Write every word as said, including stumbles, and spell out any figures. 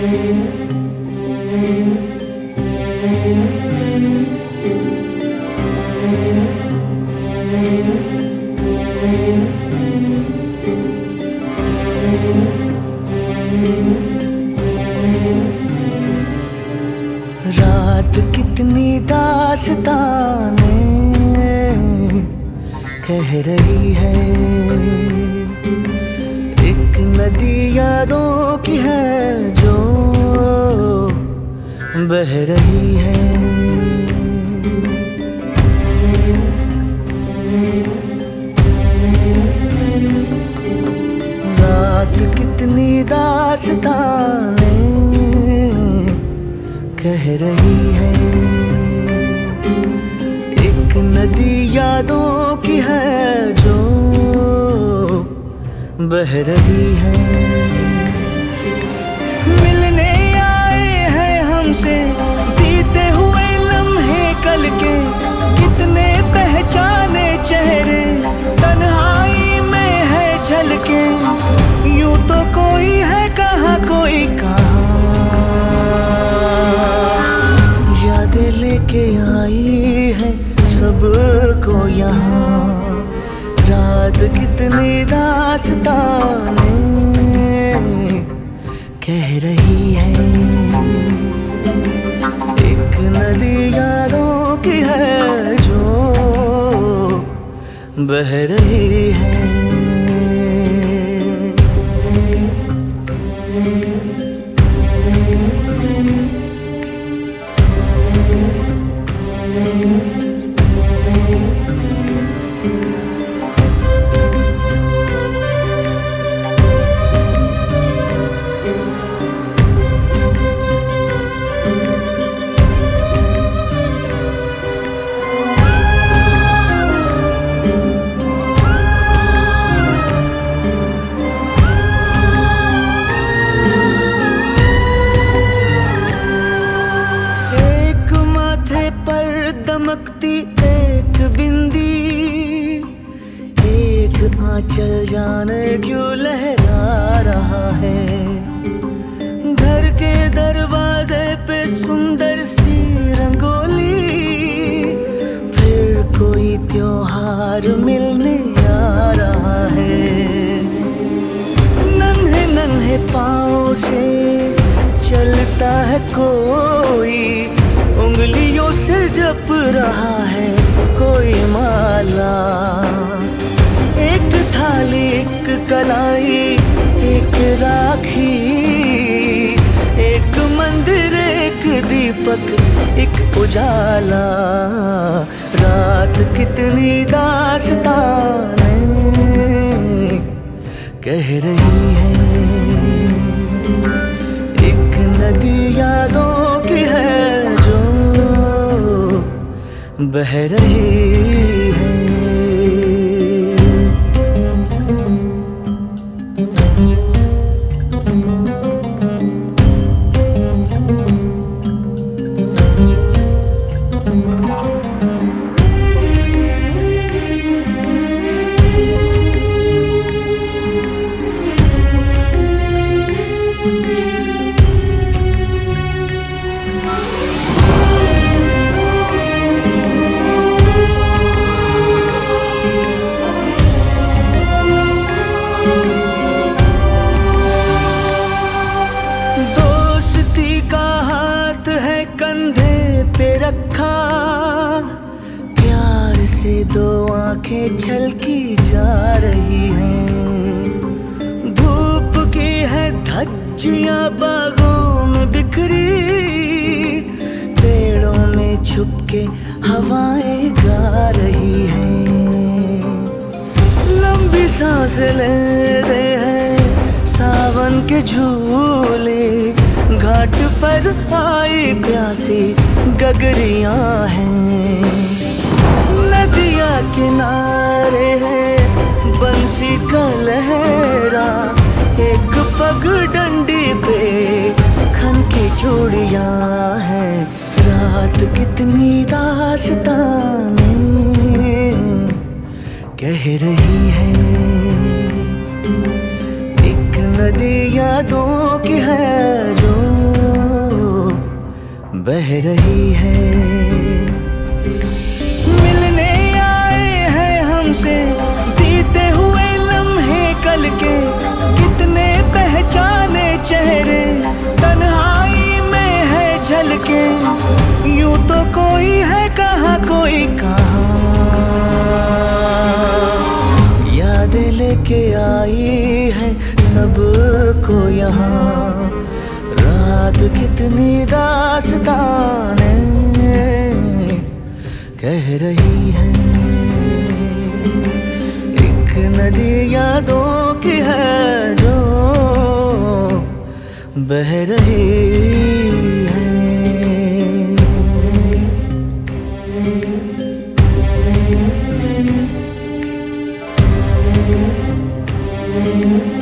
रात कितनी दास्तानें कह रही है, एक नदी यादों की है जो बह रही है। रात कितनी दास्तानें कह रही है, एक नदी यादों की है जो बह रही है। मिलने आए हैं हमसे बीते हुए लम्हे कल के, कितने पहचाने चेहरे तन्हाई में है झलके। यूं तो कोई है कहाँ कोई कहाँ, यादें लेके आई है सबको यहाँ। रात कितनी दास्तानें कह रही है, एक नदी यादों की है जो बह रही है। दमकती एक बिंदी, एक आंचल जाने क्यों लहरा रहा है। घर के दरवाजे पे सुंदर सी रंगोली, फिर कोई त्योहार मिलने आ रहा है। नन्हे नन्हे पाँव से चलता है कोई, उंगलियों से जप रहा है कोई माला। एक थाली एक कलाई एक राखी, एक मंदिर एक दीपक एक उजाला। रात कितनी दास्तानें कह रही है, एक नदी यादों की है जो बह रही है। दोस्ती का हाथ है कंधे पे रखा, प्यार से दो आंखें छलकी जा रही हैं। धूप की है धज्जियां बागों में बिखरी, पेड़ों में छुपके हवाएं गा रही हैं। लंबी सांस लेते हैं सावन के झूले, घाट पर आई प्यासी गगरियां हैं। नदिया किनारे है बंसी का लहरा, एक पग डंडी पे खन की चूड़ियां हैं। रात कितनी दास्तानें कह रही है, एक नदी यादों की है जो बह रही है। मिलने आए हैं हमसे बीते हुए लम्हे कल के, कितने पहचाने चेहरे तन्हाई में है झलके। यूं तो कोई है कहाँ कोई कहाँ, यादें लेके आई है सबको यहाँ। रात कितनी दास्ताने कह रही है, एक नदी यादों की है जो बह रही है। Thank you.